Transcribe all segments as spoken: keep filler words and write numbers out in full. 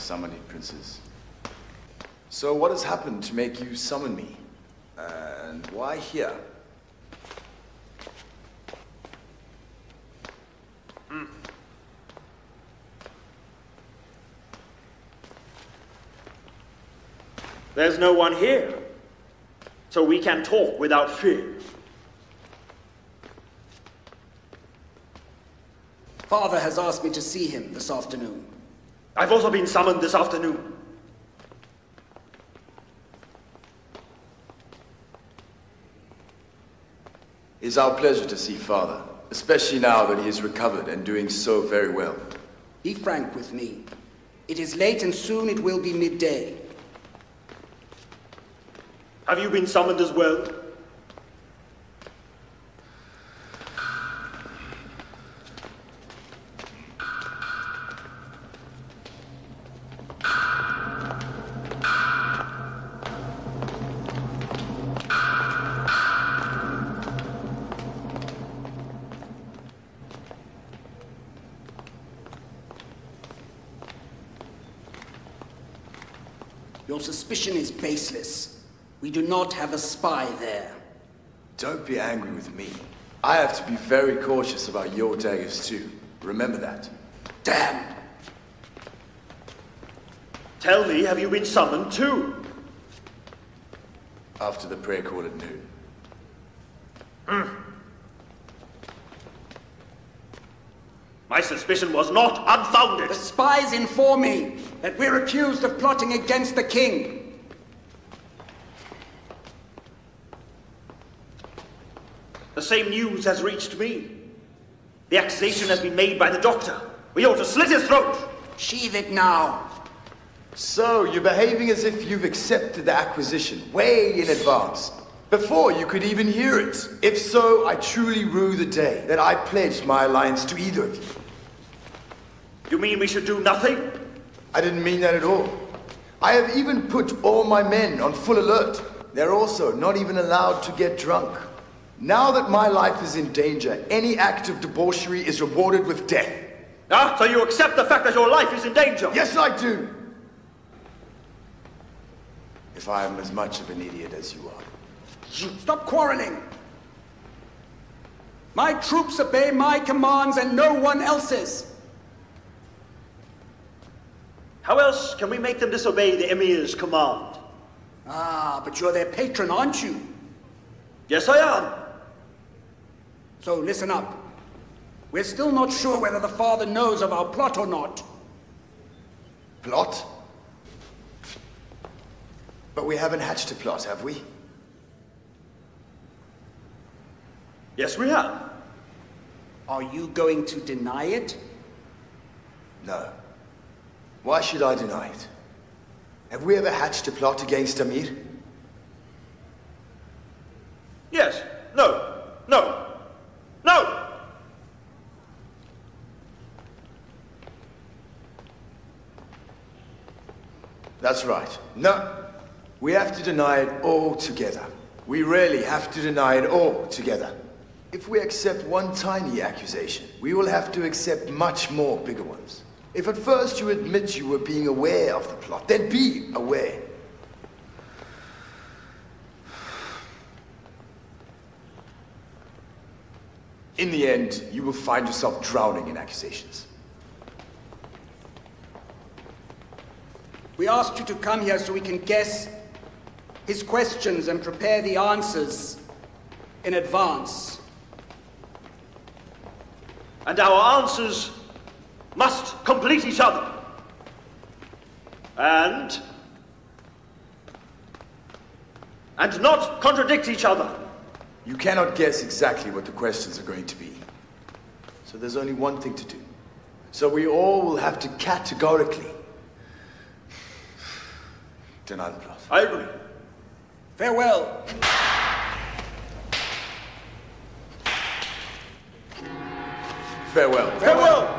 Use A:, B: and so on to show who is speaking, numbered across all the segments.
A: summoning princes. So what has happened to make you summon me? And why here?
B: Hmm. There's no one here, so we can talk without fear.
C: Father has asked me to see him this afternoon.
B: I've also been summoned this afternoon.
A: It's our pleasure to see Father, especially now that he is recovered and doing so very well.
C: Be frank with me. It is late and soon it will be midday.
B: Have you been summoned as well?
C: Your suspicion is baseless. We do not have a spy there.
A: Don't be angry with me. I have to be very cautious about your daggers too. Remember that.
C: Damn!
B: Tell me, have you been summoned too?
A: After the prayer call at noon.
B: Mm. My suspicion was not unfounded.
C: The spies inform me that we're accused of plotting against the king.
B: The same news has reached me. The accusation has been made by the doctor. We ought to slit his throat.
C: Sheathe it now.
A: So, you're behaving as if you've accepted the acquisition way in advance, before you could even hear it. If so, I truly rue the day that I pledged my alliance to either of you.
B: You mean we should do nothing?
A: I didn't mean that at all. I have even put all my men on full alert. They're also not even allowed to get drunk. Now that my life is in danger, any act of debauchery is rewarded with death.
B: Ah, so you accept the fact that your life is in danger?
A: Yes, I do. If I am as much of an idiot as you are.
C: Stop quarreling. My troops obey my commands and no one else's.
B: How else can we make them disobey the Emir's command?
C: Ah, but you're their patron, aren't you?
B: Yes, I am.
C: So listen up. We're still not sure whether the father knows of our plot or not.
A: Plot? But we haven't hatched a plot, have we?
B: Yes, we have.
C: Are you going to deny it?
A: No. Why should I deny it? Have we ever hatched a plot against Amir?
B: Yes. No. No. No!
A: That's right. No. We have to deny it all together. We really have to deny it all together. If we accept one tiny accusation, we will have to accept much more bigger ones. If at first you admit you were being aware of the plot, then be aware. In the end, you will find yourself drowning in accusations.
C: We asked you to come here so we can guess his questions and prepare the answers in advance.
B: And our answers must complete each other. And... and not contradict each other.
A: You cannot guess exactly what the questions are going to be. So there's only one thing to do. So we all will have to categorically deny the plot.
B: I agree.
C: Farewell.
A: Farewell.
B: Farewell!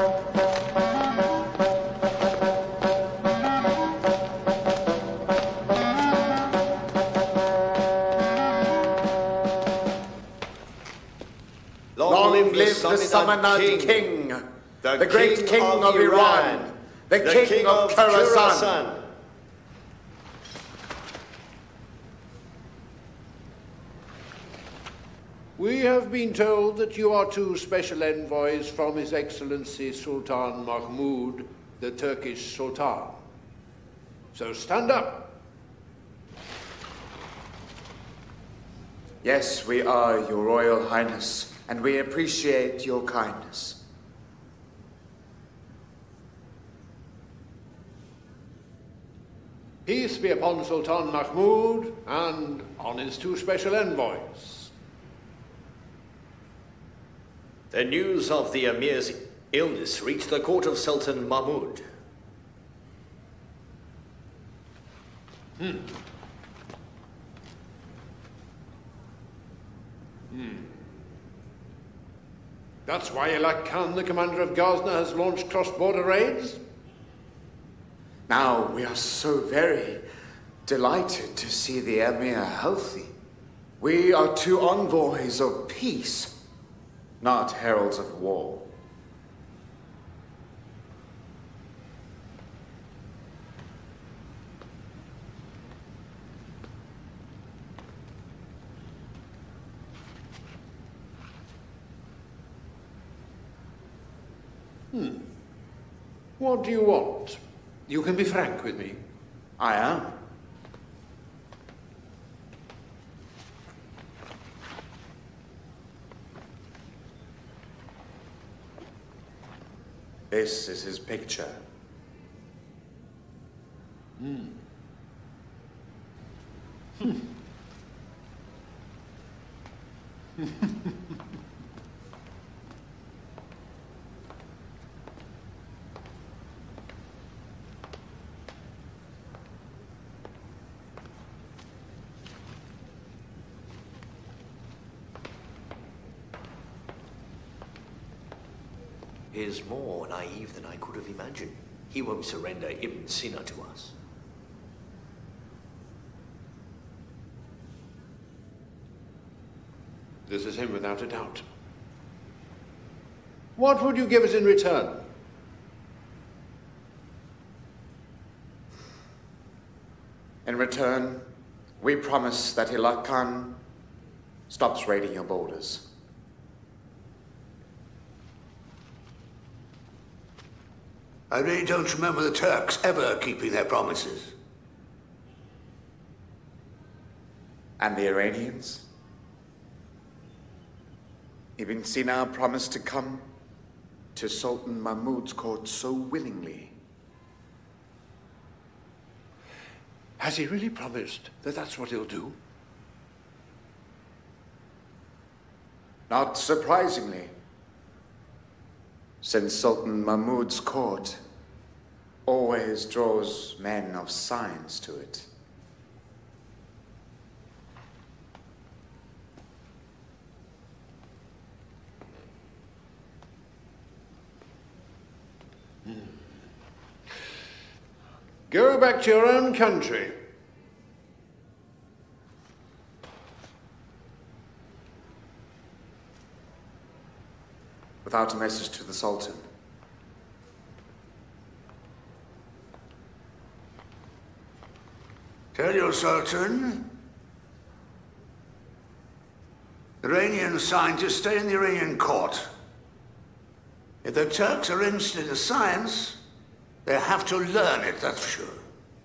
D: Long live the Samanid king, the, the great king, king of, of Iran, Iran the, the king, king of Khorasan.
E: We have been told that you are two special envoys from His Excellency Sultan Mahmud, the Turkish Sultan. So stand up.
D: Yes, we are, Your Royal Highness, and we appreciate your kindness.
E: Peace be upon Sultan Mahmud and on his two special envoys.
F: The news of the Emir's illness reached the court of Sultan Mahmud.
E: Hmm. Hmm. That's why Elak Khan, the commander of Ghazni, has launched cross-border raids?
D: Now we are so very delighted to see the Emir healthy. We are two envoys of peace, not heralds of war.
E: Hmm. What do you want? You can be frank with me.
D: I am. This is his picture.
E: Hmm. Hmm.
F: He is more naive than I could have imagined. He won't surrender Ibn Sina to us.
E: This is him without a doubt. What would you give us in return?
D: In return, we promise that Elak Khan stops raiding your borders.
G: I really don't remember the Turks ever keeping their promises.
D: And the Iranians? Ibn Sina promised to come to Sultan Mahmud's court so willingly.
E: Has he really promised that that's what he'll do?
D: Not surprisingly, since Sultan Mahmud's court always draws men of science to it.
E: Hmm. Go back to your own country.
D: Without a message to the Sultan.
G: Tell your Sultan, Iranian scientists stay in the Iranian court. If the Turks are interested in science, they have to learn it, that's for sure.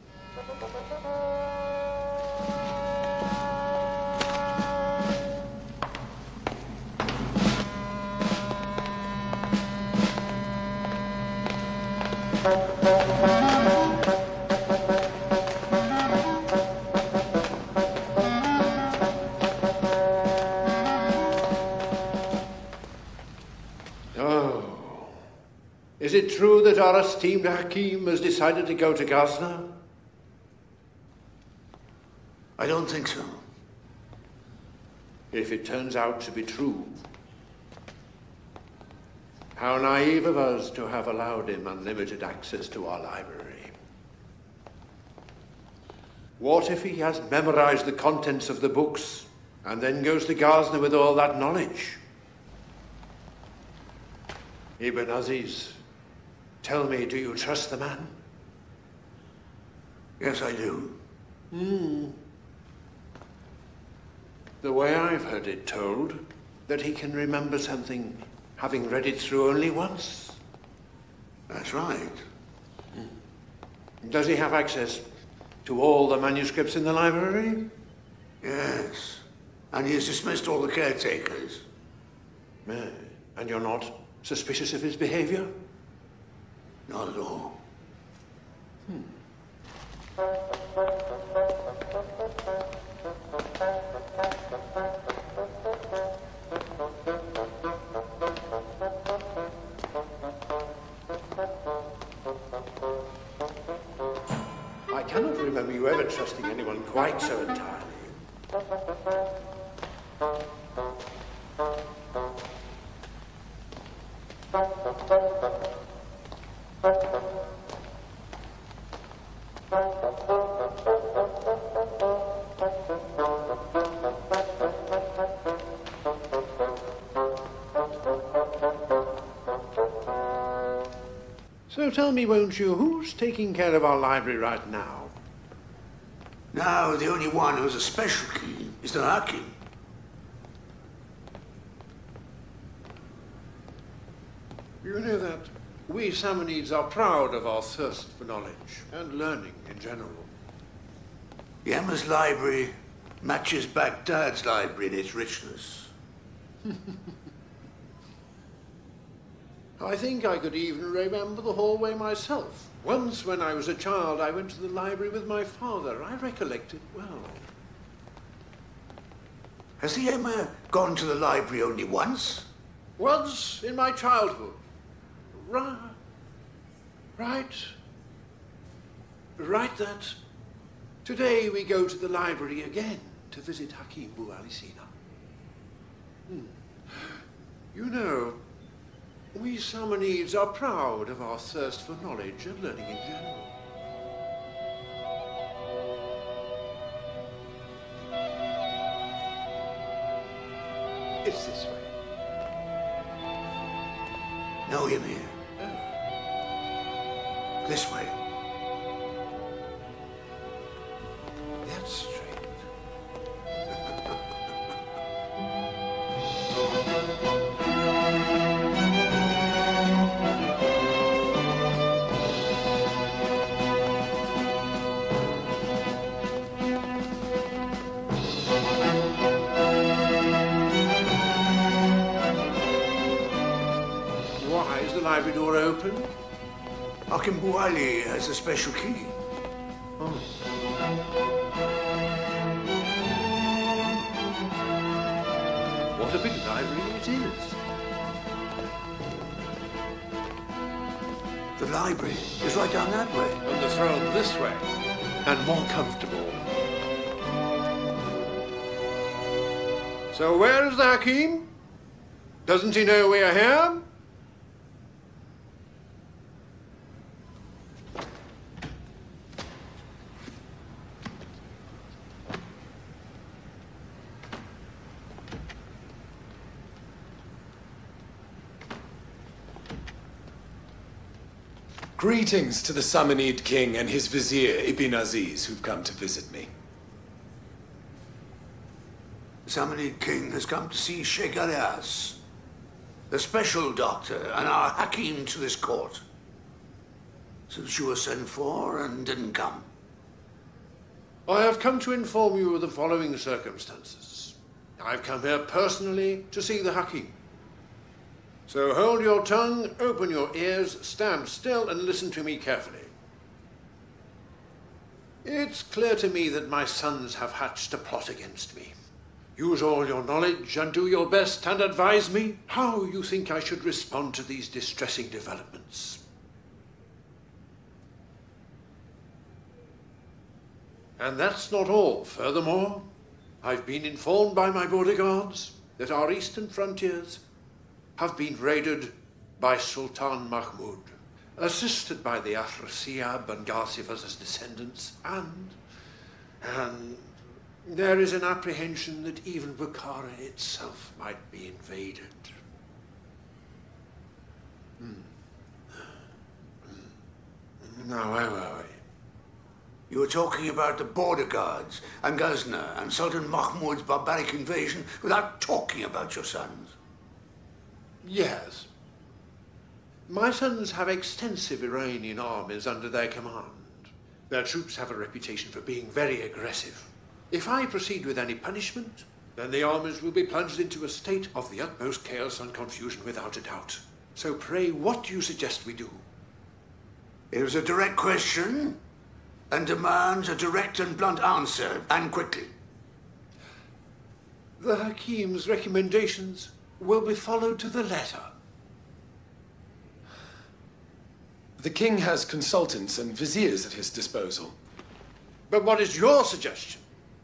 E: Is it true that our esteemed Hakim has decided to go to Ghazni?
G: I don't think so.
E: If it turns out to be true, How naive of us to have allowed him unlimited access to our library. What if he has memorized the contents of the books and then goes to Ghazni with all that knowledge? Ibn Aziz, tell me, do you trust the man?
G: Yes, I do.
E: Hmm. The way I've heard it told, that he can remember something having read it through only once.
G: That's right.
E: Does he have access to all the manuscripts in the library?
G: Yes. And he has dismissed all the caretakers.
E: Eh, and you're not suspicious of his behavior?
G: Not at all.
E: Hmm. I cannot remember you ever trusting anyone quite so entirely. So tell me, won't you, who's taking care of our library right now?
G: Now, the only one who has a special key is the Hakim.
E: You know that we Samanids are proud of our thirst for knowledge and learning in general.
G: The Emma's library matches Baghdad's library in its richness.
E: I think I could even remember the hallway myself. Once when I was a child, I went to the library with my father. I recollect it well.
G: Has the Emma gone to the library only once?
E: Once in my childhood. Right. Right. Right that today we go to the library again to visit Hakim Bu Ali Sina. Hmm. You know, we Samanids are proud of our thirst for knowledge and learning in general. It's this way.
G: No, Emir.
E: Oh.
G: This way.
E: That's straight. Why is the library door open?
G: Hakim Bu Ali has a special key.
E: Oh. What a big library it is.
G: The library is right down that way.
E: And the throne this way. And more comfortable. So where is the Hakim? Doesn't he know we are here?
H: Greetings to the Samanid king and his vizier, Ibn Aziz, who've come to visit me.
G: The Samanid king has come to see Sheikh Alias, the special doctor and our Hakim to this court. Since you were sent for and didn't come.
E: I have come to inform you of the following circumstances. I've come here personally to see the Hakim. So hold your tongue, open your ears, stand still and listen to me carefully. It's clear to me that my sons have hatched a plot against me. Use all your knowledge and do your best and advise me how you think I should respond to these distressing developments. And that's not all. Furthermore, I've been informed by my bodyguards that our eastern frontiers have been raided by Sultan Mahmud, assisted by the Afrasiab and Ghazifa's descendants, and... and there is an apprehension that even Bukhara itself might be invaded. Hmm. Now, where were we?
G: You were talking about the border guards and Ghazna and Sultan Mahmud's barbaric invasion without talking about your sons.
E: Yes. My sons have extensive Iranian armies under their command. Their troops have a reputation for being very aggressive. If I proceed with any punishment, then the armies will be plunged into a state of the utmost chaos and confusion without a doubt. So pray, what do you suggest we do?
G: It was a direct question and demands a direct and blunt answer, and quickly.
E: The Hakim's recommendations will be followed to the letter.
H: The king has consultants and viziers at his disposal.
E: But what is your suggestion?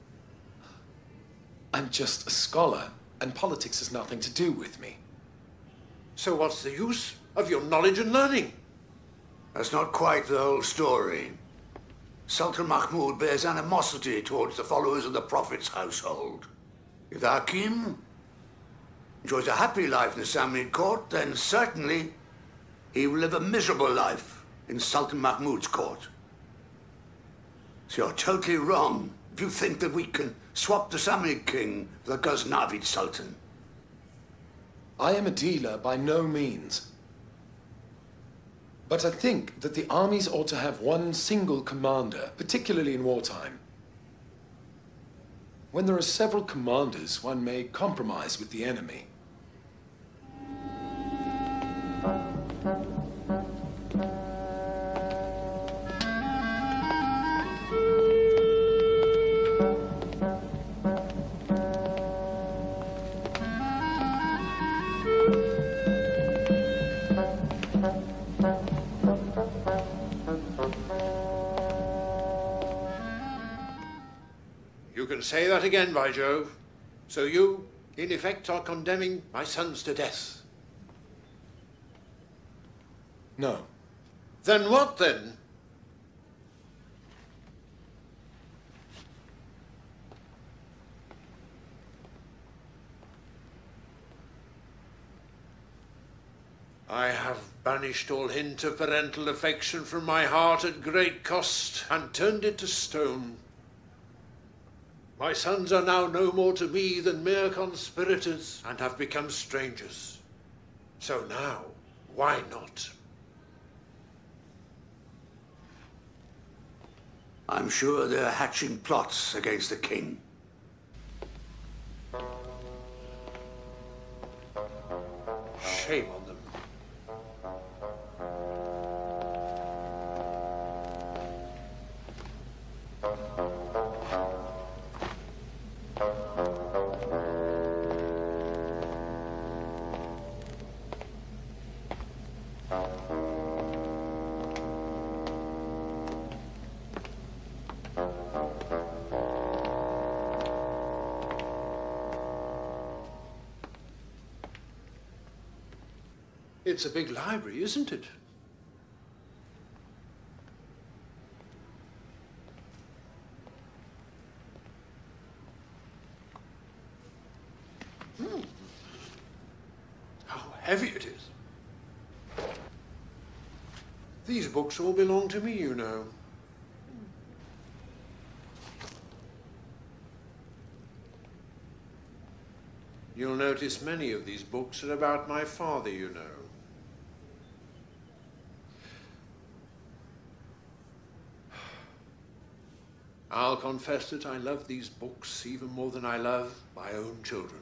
H: I'm just a scholar, and politics has nothing to do with me.
E: So what's the use of your knowledge and learning?
G: That's not quite the whole story. Sultan Mahmud bears animosity towards the followers of the Prophet's household. If the Hakim enjoys a happy life in the Samanid court, then certainly he will live a miserable life in Sultan Mahmud's court. So you're totally wrong if you think that we can swap the Samanid king for the Ghaznavid Sultan.
H: I am a dealer by no means. But I think that the armies ought to have one single commander, particularly in wartime. When there are several commanders, one may compromise with the enemy.
E: You can say that again, by Jove. So you, in effect, are condemning my sons to death.
H: No.
E: Then what, then? I have banished all hint of parental affection from my heart at great cost, and turned it to stone. My sons are now no more to me than mere conspirators, and have become strangers. So now, why not?
G: I'm sure they're hatching plots against the king.
E: Shame on them. It's a big library, isn't it? Hmm. How heavy it is. These books all belong to me, you know. You'll notice many of these books are about my father, you know. I'll confess that I love these books even more than I love my own children.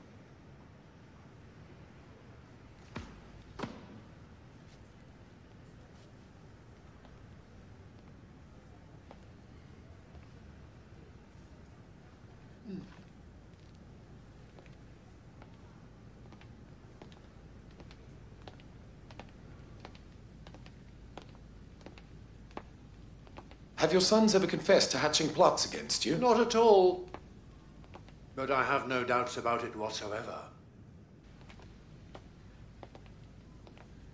E: Hmm.
H: Have your sons ever confessed to hatching plots against you?
E: Not at all. But I have no doubts about it whatsoever.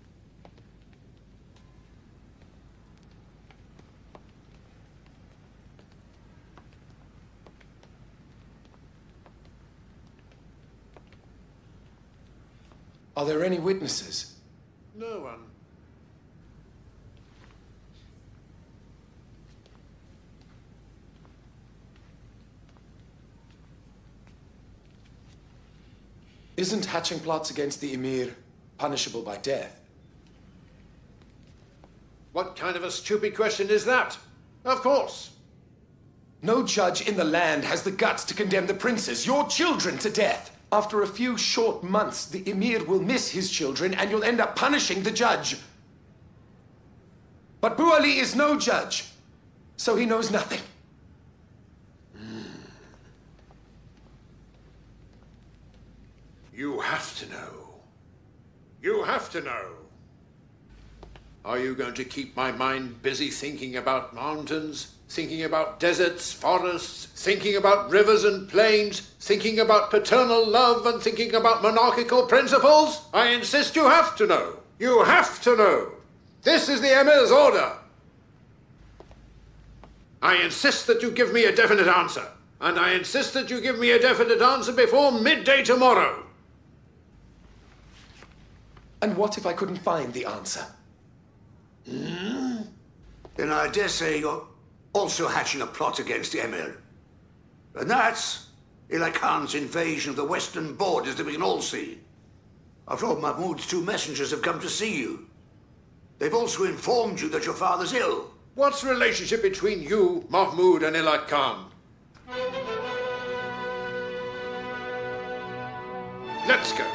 H: Are there any witnesses?
E: No one.
H: Isn't hatching plots against the Emir punishable by death?
E: What kind of a stupid question is that? Of course.
H: No judge in the land has the guts to condemn the princes, your children, to death. After a few short months, the Emir will miss his children and you'll end up punishing the judge. But Bu Ali is no judge, so he knows nothing.
E: You have to know. You have to know. Are you going to keep my mind busy thinking about mountains, thinking about deserts, forests, thinking about rivers and plains, thinking about paternal love and thinking about monarchical principles? I insist you have to know. You have to know. This is the Emir's order. I insist that you give me a definite answer. And I insist that you give me a definite answer before midday tomorrow.
H: And what if I couldn't find the answer?
G: Hmm? Then I dare say you're also hatching a plot against the Emir. And that's Ilai Khan's invasion of the western borders that we can all see. After all, Mahmud's two messengers have come to see you. They've also informed you that your father's ill.
E: What's the relationship between you, Mahmud, and Ilai Khan? Let's go.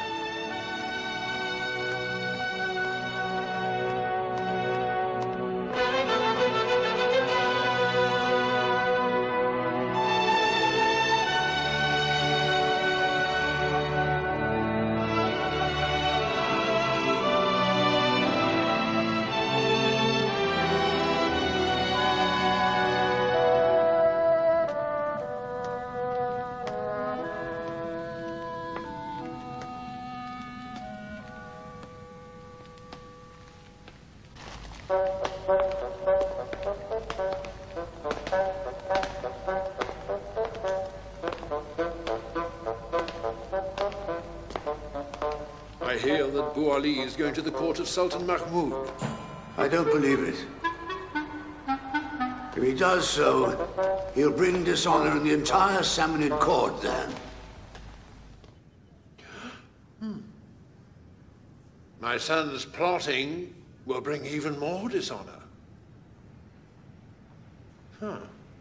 E: I hear that Bu Ali is going to the court of Sultan Mahmud.
G: I don't believe it. If he does so, he'll bring dishonor in the entire Samanid court then.
E: Hmm. My son's plotting will bring even more dishonor. Huh.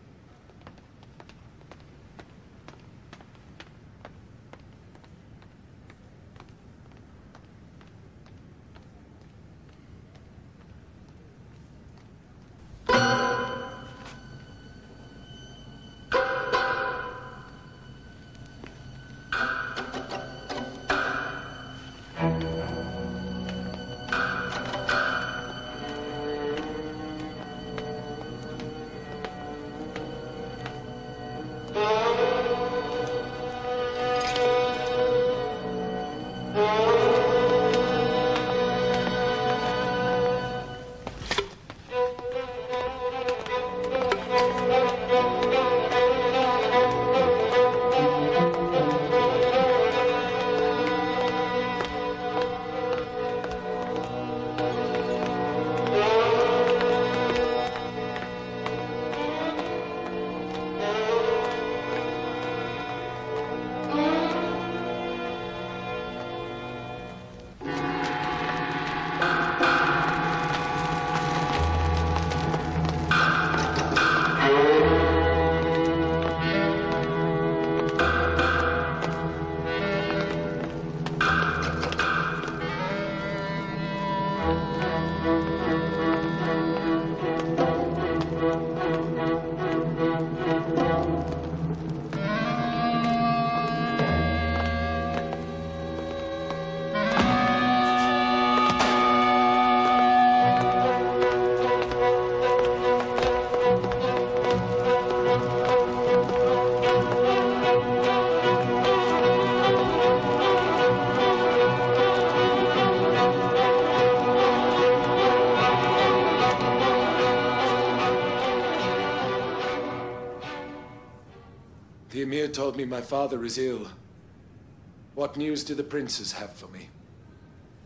H: The Emir told me my father is ill. What news do the princes have for me?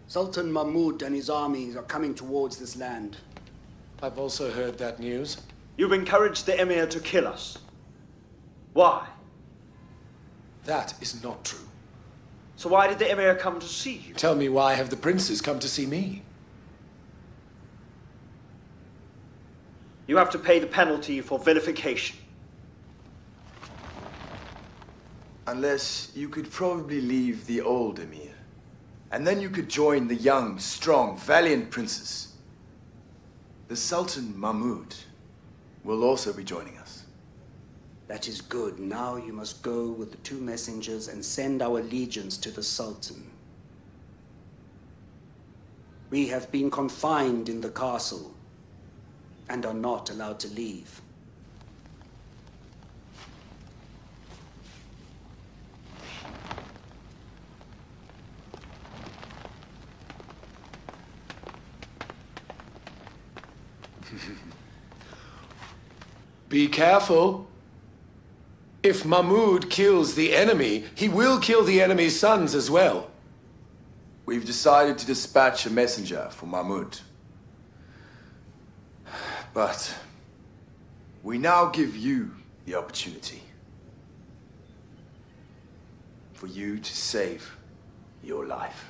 C: Sultan Mahmud and his armies are coming towards this land.
H: I've also heard that news.
B: You've encouraged the Emir to kill us. Why?
H: That is not true.
B: So why did the Emir come to see you?
H: Tell me, why have the princes come to see me?
B: You have to pay the penalty for vilification.
A: Unless you could probably leave the old Emir. And then you could join the young, strong, valiant princes. The Sultan Mahmud will also be joining us.
C: That is good. Now you must go with the two messengers and send our legions to the Sultan. We have been confined in the castle and are not allowed to leave.
H: Be careful. If Mahmud kills the enemy, he will kill the enemy's sons as well.
A: We've decided to dispatch a messenger for Mahmud. But we now give you the opportunity for you to save your life.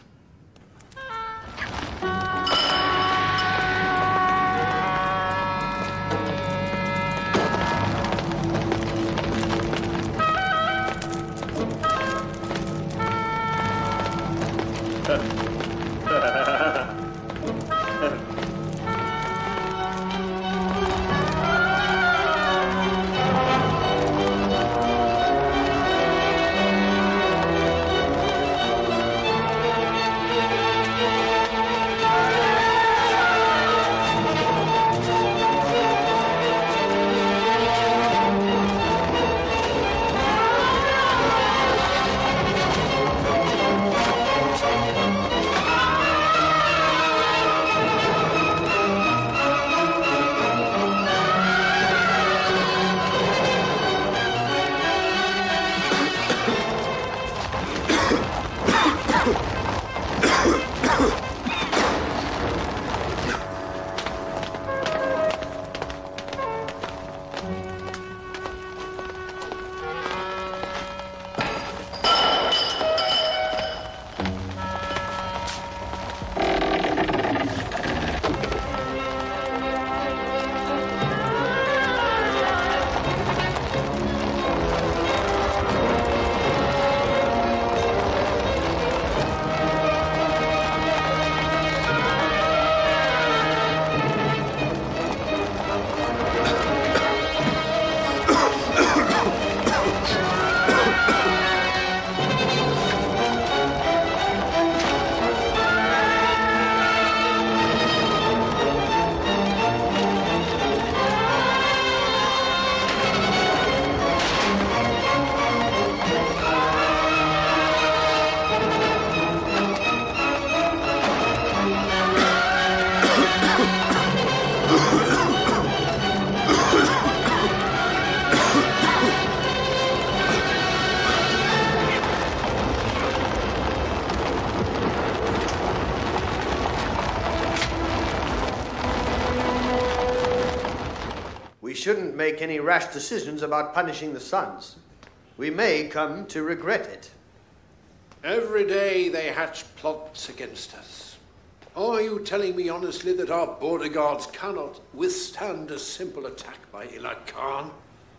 F: Shouldn't make any rash decisions about punishing the sons. We may come to regret it.
E: Every day they hatch plots against us. Are you telling me honestly that our border guards cannot withstand a simple attack by Ilad Khan?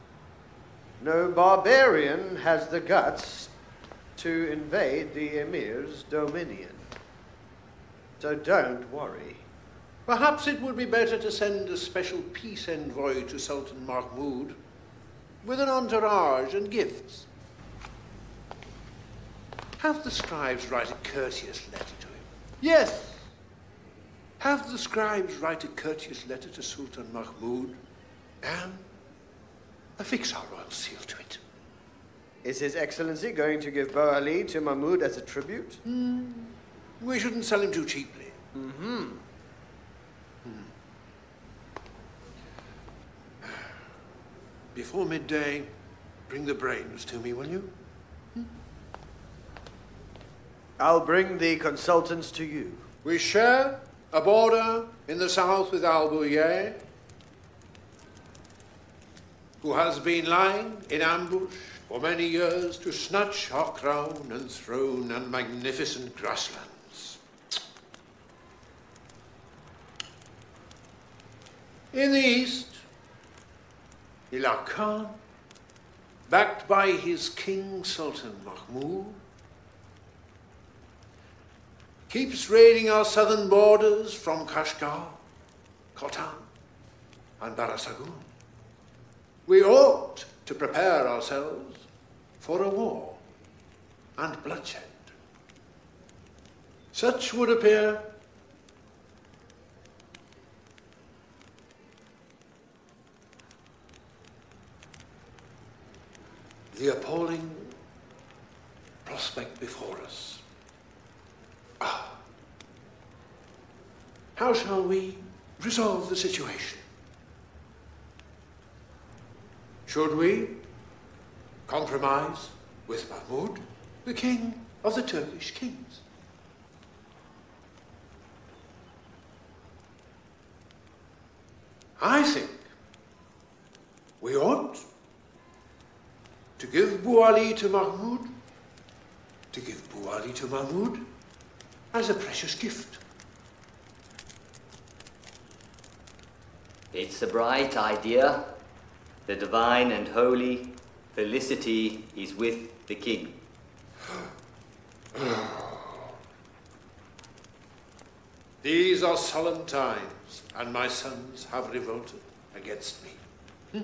F: No barbarian has the guts to invade the Emir's dominion. So don't worry.
E: Perhaps it would be better to send a special peace envoy to Sultan Mahmud with an entourage and gifts. Have the scribes write a courteous letter to him. Yes. Have the scribes write a courteous letter to Sultan Mahmud and affix our royal seal to it.
F: Is His Excellency going to give Bo Ali to Mahmud as a tribute?
E: Mm. We shouldn't sell him too cheaply.
F: Mm-hmm.
E: Before midday, bring the brains to me, will you?
F: I'll bring the consultants to you.
E: We share a border in the south with Al-Buyeh, who has been lying in ambush for many years to snatch our crown and throne and magnificent grasslands. In the east, Ilaq Khan, backed by his king Sultan Mahmud, keeps raiding our southern borders from Kashgar, Khotan, and Barasagun. We ought to prepare ourselves for a war and bloodshed. Such would appear the appalling prospect before us. Ah. How shall we resolve the situation? Should we compromise with Mahmud, the king of the Turkish kings? I think we ought to give Bu Ali to Mahmud, to give Bu Ali to Mahmud as a precious gift.
I: It's a bright idea. The divine and holy felicity is with the king.
E: These are solemn times, and my sons have revolted against me. Hm?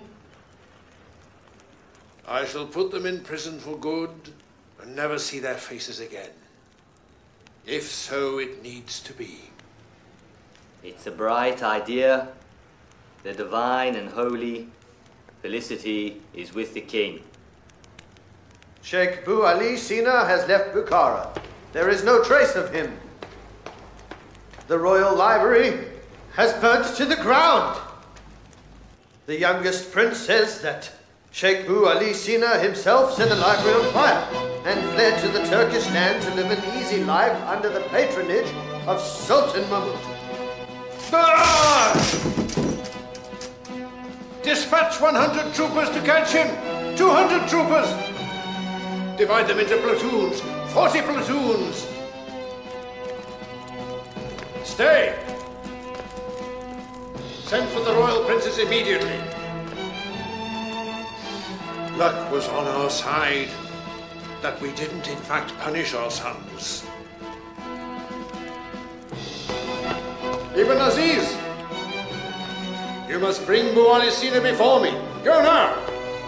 E: I shall put them in prison for good and never see their faces again, if so it needs to be.
I: It's a bright idea. The divine and holy felicity is with the king.
F: Sheikh Bu Ali Sina has left Bukhara. There is no trace of him. The royal library has burnt to the ground. The youngest prince says that Sheikh Bu Ali Sina himself set the library on fire and fled to the Turkish land to live an easy life under the patronage of Sultan Mahmud.
E: Ah! Dispatch one hundred troopers to catch him! two hundred troopers! Divide them into platoons! forty platoons! Stay! Send for the royal princes immediately. Luck was on our side that we didn't in fact punish our sons. Ibn Aziz! You must bring Bu Ali Sina before me. Go now!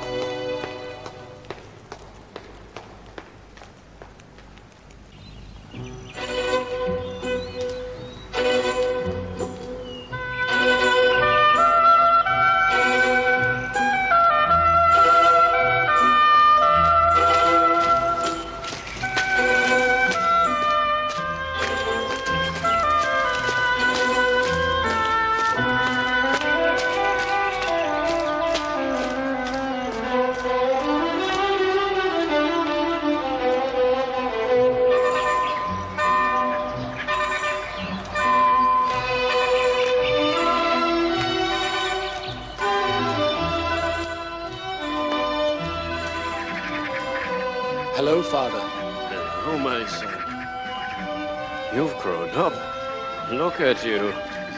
H: Hello, Father.
J: Oh, my son. You've grown up. Look at you.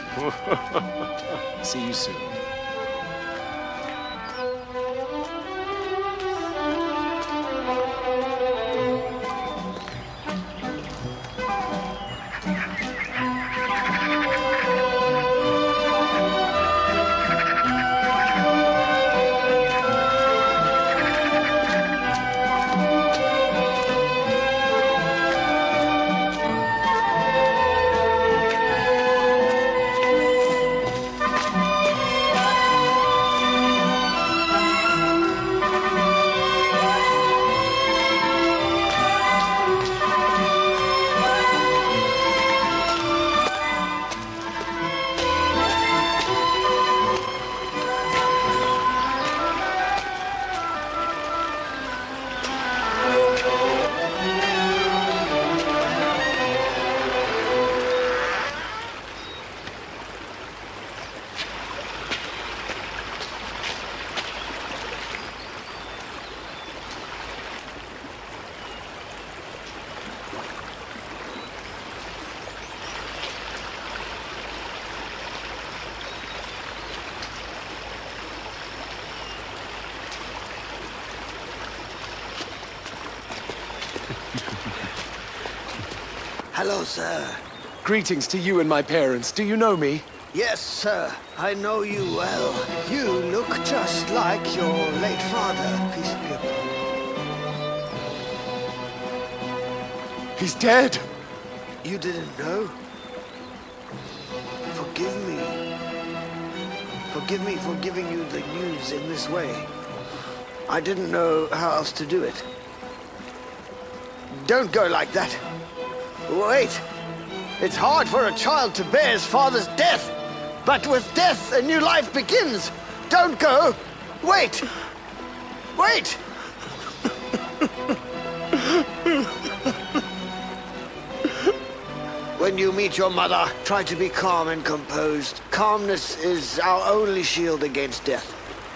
H: See you soon.
K: Hello, sir.
H: Greetings to you and my parents. Do you know me?
K: Yes, sir. I know you well. You look just like your late father. Peace be upon you.
H: He's dead.
K: You didn't know? Forgive me. Forgive me for giving you the news in this way. I didn't know how else to do it. Don't go like that. Wait. It's hard for a child to bear his father's death. But with death, a new life begins. Don't go. Wait. Wait. When you meet your mother, try to be calm and composed. Calmness is our only shield against death.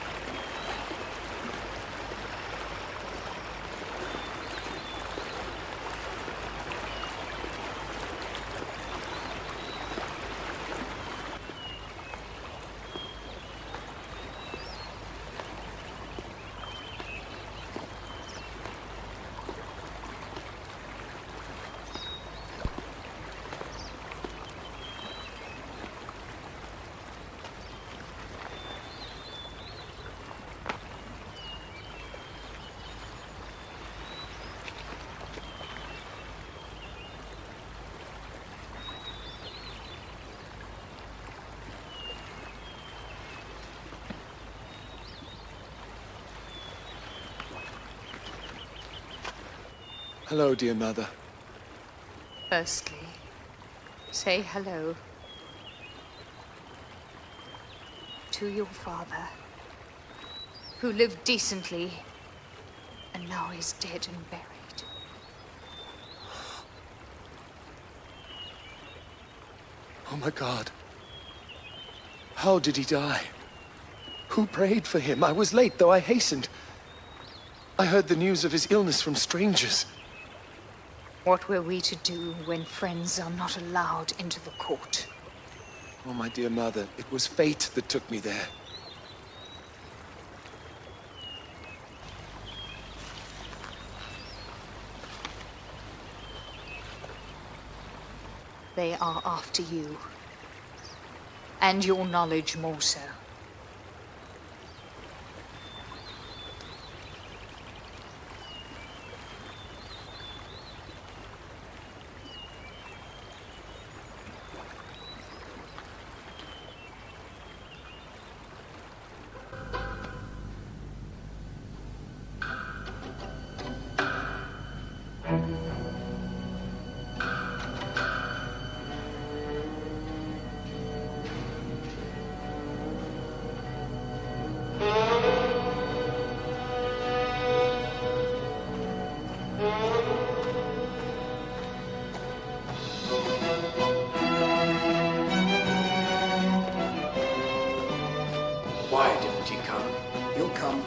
H: Hello, dear mother.
L: Firstly, say hello to your father, who lived decently, and now is dead and buried.
H: Oh my God. How did he die? Who prayed for him? I was late, though I hastened. I heard the news of his illness from strangers.
L: What were we to do when friends are not allowed into the court?
H: Oh, my dear mother, it was fate that took me there.
L: They are after you. And your knowledge more so.
J: Why didn't he come?
C: He'll come.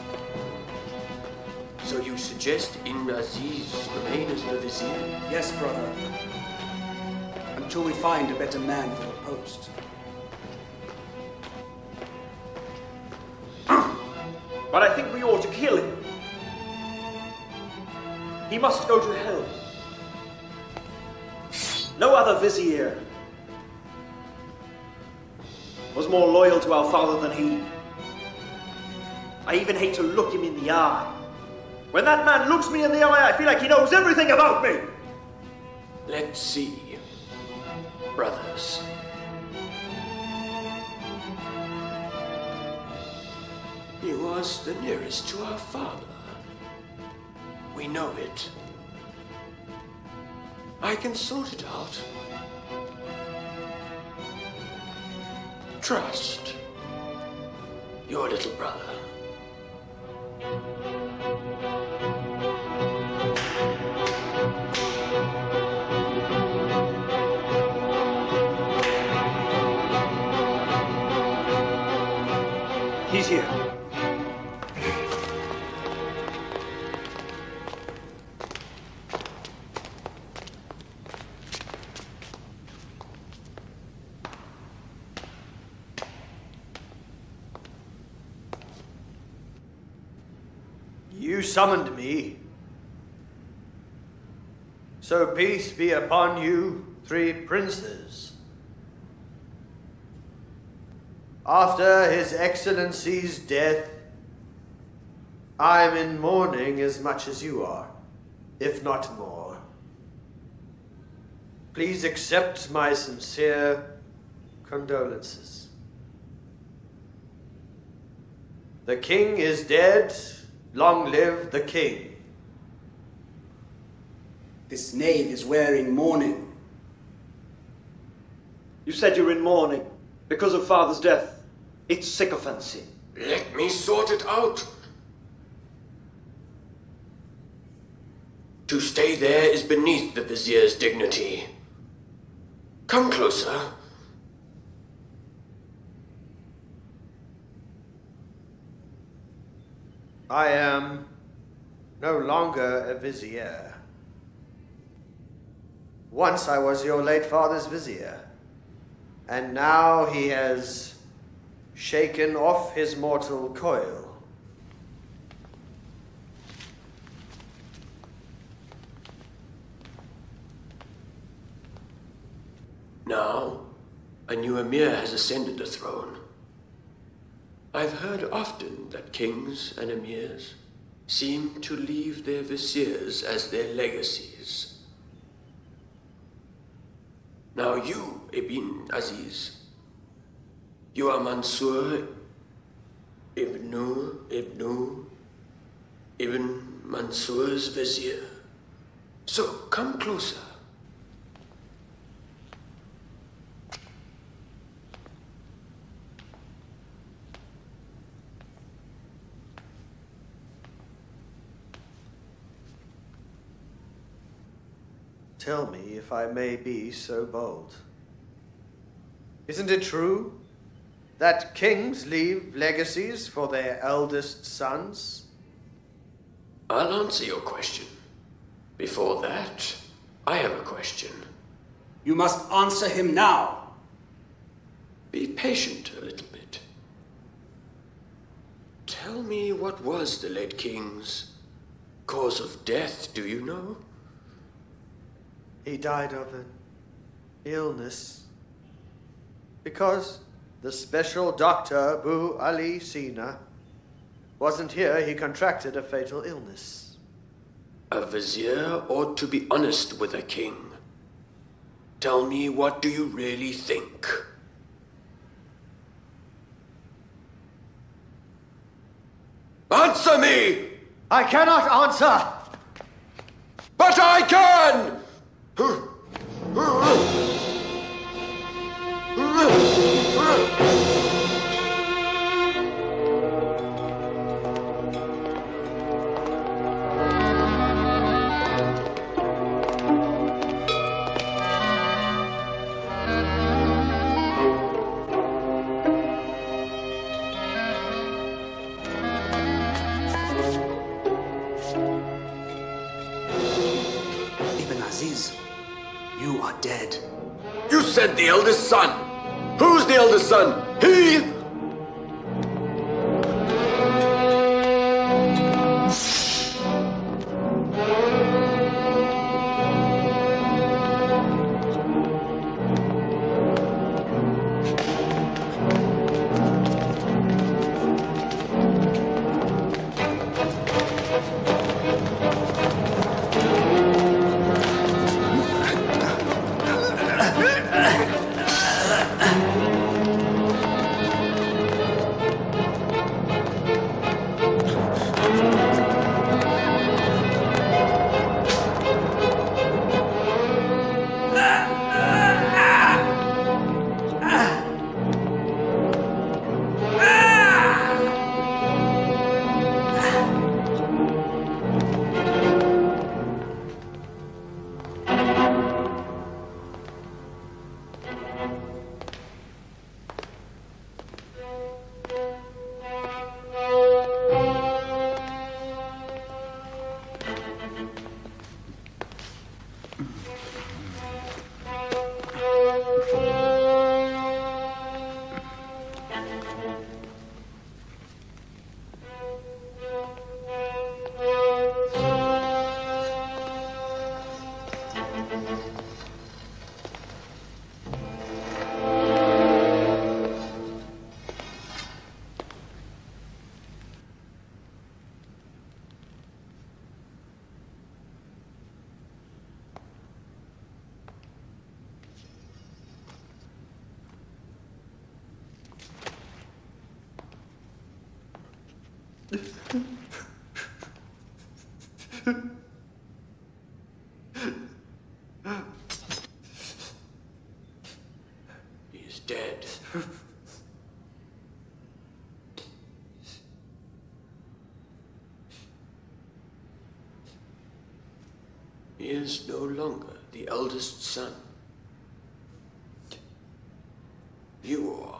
J: So you suggest Imr Aziz remain as the vizier?
C: Yes, brother. Until we find a better man for the post.
B: But I think we ought to kill him. He must go to hell. No other vizier was more loyal to our father than he. I even hate to look him in the eye. When that man looks me in the eye, I feel like he knows everything about me.
J: Let's see, brothers. He was the nearest to our father. We know it. I can sort it out. Trust your little brother.
B: He's here.
F: You summoned me. So peace be upon you, three princes. After His Excellency's death, I am in mourning as much as you are, if not more. Please accept my sincere condolences. The king is dead. Long live the king.
C: This knave is wearing mourning.
B: You said you were in mourning because of father's death. It's sycophancy.
J: Let me sort it out. To stay there is beneath the Vizier's dignity. Come closer.
F: I am no longer a vizier. Once I was your late father's vizier, and now he has shaken off his mortal coil.
J: Now, a new emir has ascended the throne. I've heard often that kings and emirs seem to leave their viziers as their legacies. Now you, Ibn Aziz, you are Mansur Ibn Ibn Ibn Mansur's vizier. So come closer.
F: Tell me if I may be so bold. Isn't it true that kings leave legacies for their eldest sons?
J: I'll answer your question. Before that, I have a question.
C: You must answer him now.
J: Be patient a little bit. Tell me, what was the late king's cause of death, do you know?
F: He died of an illness because the special doctor, Bu Ali Sina, wasn't here. He contracted a fatal illness.
J: A vizier ought to be honest with a king. Tell me, what do you really think? Answer me!
F: I cannot answer!
J: But I can!
C: Ibn Aziz, you are dead.
J: You said the eldest son. Who's the eldest son? He? He is dead. He is no longer the eldest son. You are.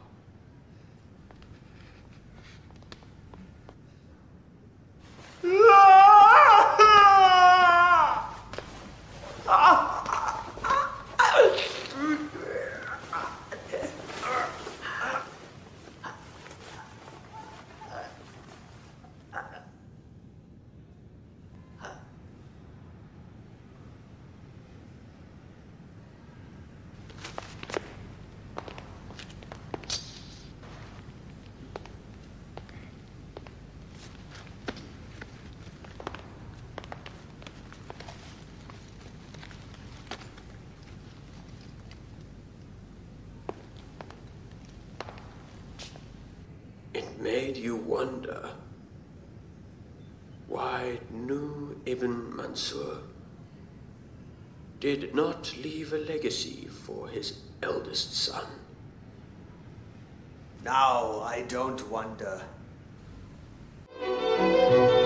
J: It made you wonder why Nu Ibn Mansur did not leave a legacy for his eldest son.
B: Now I don't wonder.